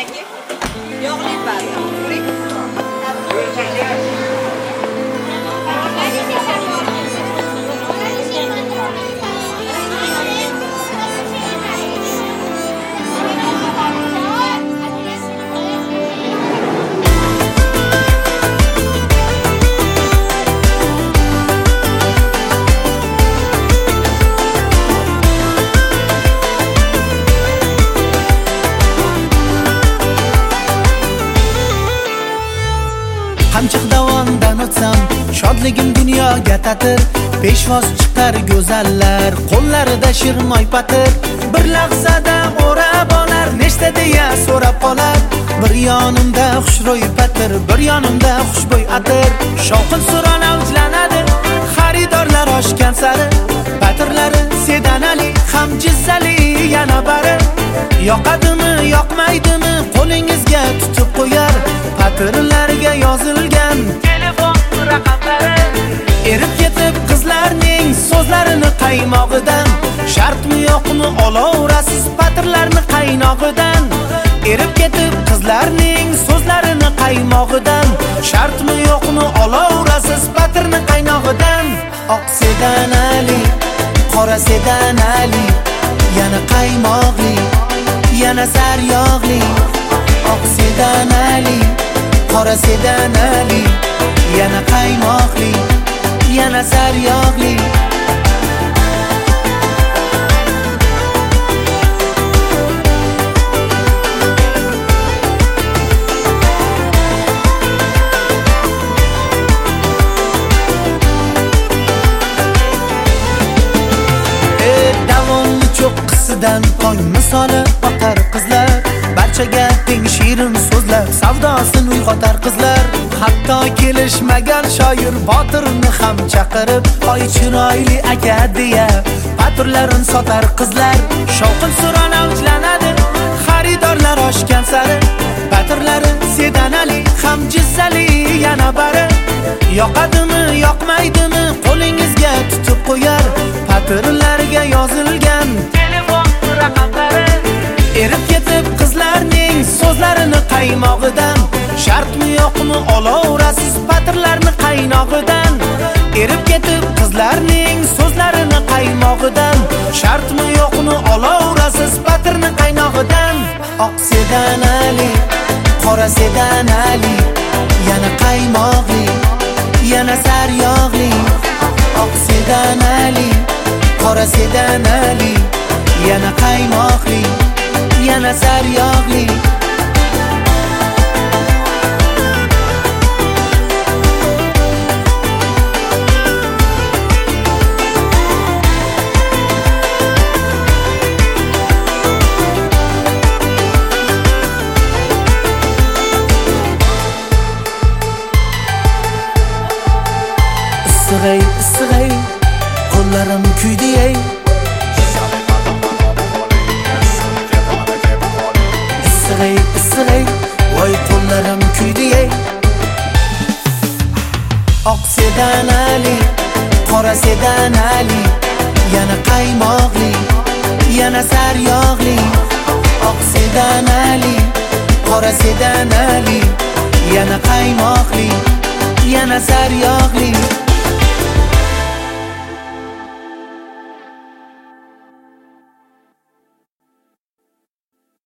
aka. Yog'li ba'zi. Qamchiq davondan o'tsam, shodligim dunyoga tatir. Peshvoz chiqar go'zallar, qo'llarida shirmoy patir. Bir lahzada o'rab olar, nechta deya so'rab qolar. Bir yonimda xushro'y patir, bir yonimda xushbo'y atir. Shovqin suron avjlanadi, xaridorlar oshgan sari. Patirlari sedanali, ham jizzali yana bari. Yoqadimi, yoqmaydimi, qo'lingizga tutib qo'yar. Patirlarga yozilgan telefon raqamlari. Erib ketib qizlarning so'zlarini qaymog'idan. Shartmi yo'qmi olaverasiz patirlarni qaynog'idan. Erib ketib qizlarning so'zlarini qaymog'idan. Shartmi yo'qmi olaverasiz patirni qaynog'idan. Oq sedanali, qora sedanali, yana qaymog'li, yana saryog'li. Oq sedanali, qora sedanali, yana qaymoqli, yana saryog'li. Davonni cho'qqisidan tong misoli oqar qizlar. Barchaga teng shirin so'zlar, savdosin uyg'otar qizlar. Hatto kelishmagan shoir Botirni ham chaqirib, oy chiroyli aka deya patirlarini sotar qizlar. Shovqin suron avjlanadi, xaridorlar oshgan sari. Patirlari sedanali, ham jizzali yana bari. Yoqadimi, yoqmaydimi, qo'lingizga tutib qo'yar. Patirlarga yozilgan telefon raqamlari. Erib ketib qizlarning so'zlarini qaymog'idan. Shartmi yo'qmi olaverasiz patirlarni qaynog'idan. Erib ketib qizlarning so'zlarini qaymog'idan. Shartmi yo'qmi olaverasiz patirni qaynog'idan. Oq sedanali, qora sedanali, yana qaymog'li, yana saryog'li. Oq sedanali, qora sedanali, yana qaymoqli, yana saryog'li. Issig'ay, issig'ay, qo'llarim kuydiyay. Issig'ay, issig'ay, voy qo'llarim kuydiyay. Oq sedanali, qora sedanali, yana qaymoqli, yana saryog'li. Oq sedanali, qora sedanali, yana qaymoqli, yana saryog'li.